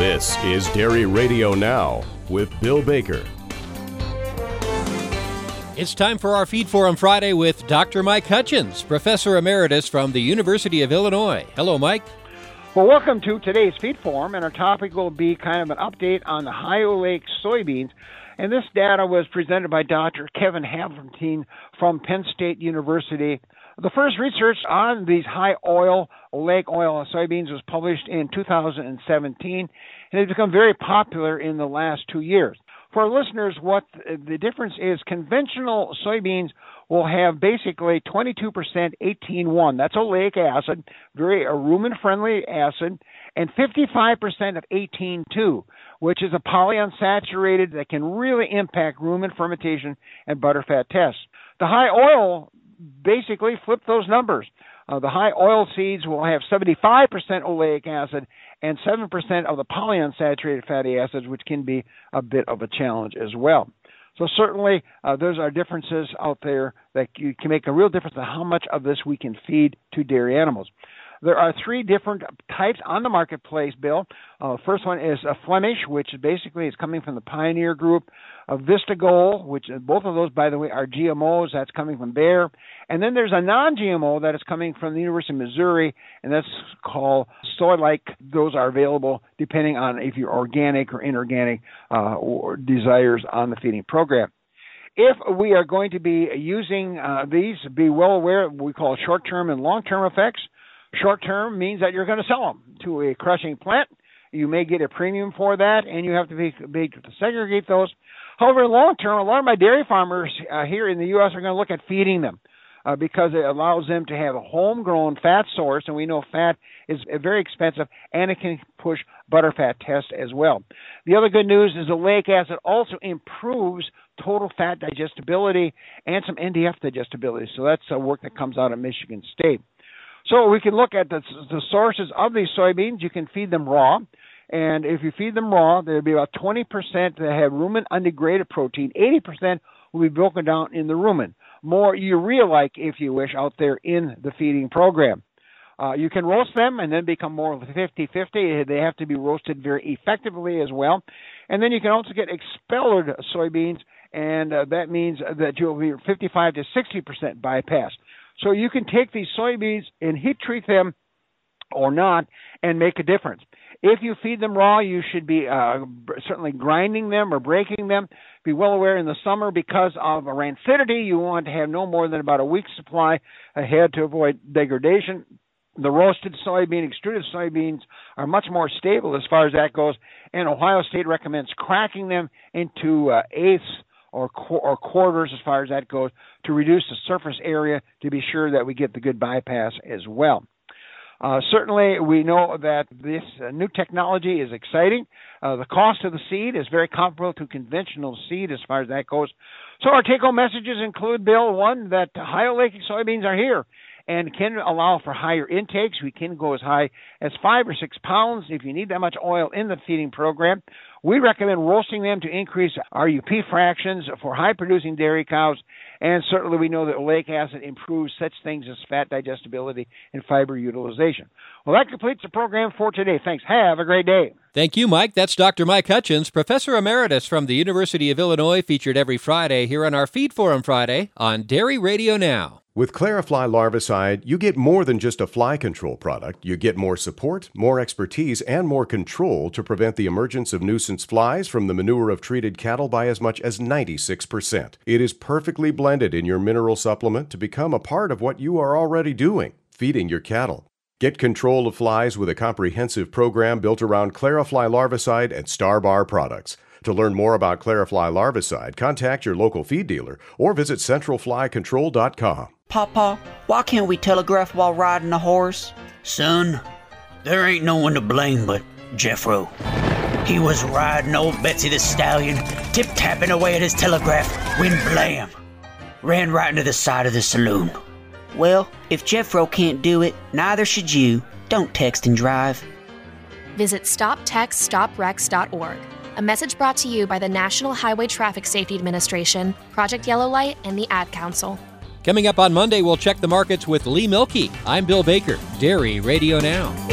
This is Dairy Radio Now with Bill Baker. It's time for our Feed Forum Friday with Dr. Mike Hutchins, Professor Emeritus from the University of Illinois. Hello, Mike. Well, welcome to today's Feed Forum, and our topic will be kind of an update on the High Oleic soybeans. And this data was presented by Dr. Kevin Hafertein from Penn State University. The first research on these high oleic oil soybeans was published in 2017, and it's become very popular in the last 2 years. For our listeners, what the difference is, conventional soybeans will have basically 22% 18-1. That's oleic acid, very rumen-friendly acid, and 55% of 18-2, which is a polyunsaturated that can really impact rumen fermentation and butterfat tests. The high oil basically flip those numbers. The high oil seeds will have 75% oleic acid and 7% of the polyunsaturated fatty acids, which can be a bit of a challenge as well. So certainly, those are differences out there that can make a real difference in how much of this we can feed to dairy animals. There are three different types on the marketplace, Bill. First one is a Flemish, which basically is coming from the Pioneer Group. A Vistagol, which both of those, by the way, are GMOs. That's coming from Bayer. And then there's a non-GMO that is coming from the University of Missouri, and that's called Soy-like. Those are available depending on if you're organic or inorganic or desires on the feeding program. If we are going to be using these, be well aware of what we call short-term and long-term effects. Short-term means that you're going to sell them to a crushing plant. You may get a premium for that, and you have to be able to segregate those. However, long-term, a lot of my dairy farmers here in the U.S. are going to look at feeding them because it allows them to have a homegrown fat source, and we know fat is very expensive, and it can push butterfat tests as well. The other good news is oleic acid also improves total fat digestibility and some NDF digestibility. So that's work that comes out of Michigan State. So we can look at the sources of these soybeans. You can feed them raw, and if you feed them raw, there'll be about 20% that have rumen undegraded protein. 80% will be broken down in the rumen. More urea-like, if you wish, out there in the feeding program. You can roast them and then become more of a 50-50. They have to be roasted very effectively as well. And then you can also get expelled soybeans, and that means that you'll be 55 to 60% bypass. So you can take these soybeans and heat treat them or not and make a difference. If you feed them raw, you should be certainly grinding them or breaking them. Be well aware in the summer because of rancidity, you want to have no more than about a week's supply ahead to avoid degradation. The roasted soybean, extruded soybeans are much more stable as far as that goes, and Ohio State recommends cracking them into eighths or quarters as far as that goes to reduce the surface area to be sure that we get the good bypass as well. Certainly, we know that this new technology is exciting. The cost of the seed is very comparable to conventional seed as far as that goes. So our take-home messages include, Bill, one, that high oleic soybeans are here and can allow for higher intakes. We can go as high as 5 or 6 pounds if you need that much oil in the feeding program. We recommend roasting them to increase RUP fractions for high-producing dairy cows, and certainly we know that oleic acid improves such things as fat digestibility and fiber utilization. Well, that completes the program for today. Thanks. Have a great day. Thank you, Mike. That's Dr. Mike Hutchins, Professor Emeritus from the University of Illinois, featured every Friday here on our Feed Forum Friday on Dairy Radio Now. With Clarifly Larvicide, you get more than just a fly control product. You get more support, more expertise, and more control to prevent the emergence of nuisance flies from the manure of treated cattle by as much as 96%. It is perfectly blended in your mineral supplement to become a part of what you are already doing, feeding your cattle. Get control of flies with a comprehensive program built around Clarifly Larvicide and Starbar products. To learn more about Clarifly Larvicide, contact your local feed dealer or visit centralflycontrol.com. Papa, why can't we telegraph while riding a horse? Son, there ain't no one to blame but Jeffro. He was riding old Betsy the Stallion, tip-tapping away at his telegraph, when blam! Ran right into the side of the saloon. Well, if Jeffro can't do it, neither should you. Don't text and drive. Visit StopTextStopWrecks.org. A message brought to you by the National Highway Traffic Safety Administration, Project Yellow Light, and the Ad Council. Coming up on Monday, we'll check the markets with Lee Milkey. I'm Bill Baker, Dairy Radio Now.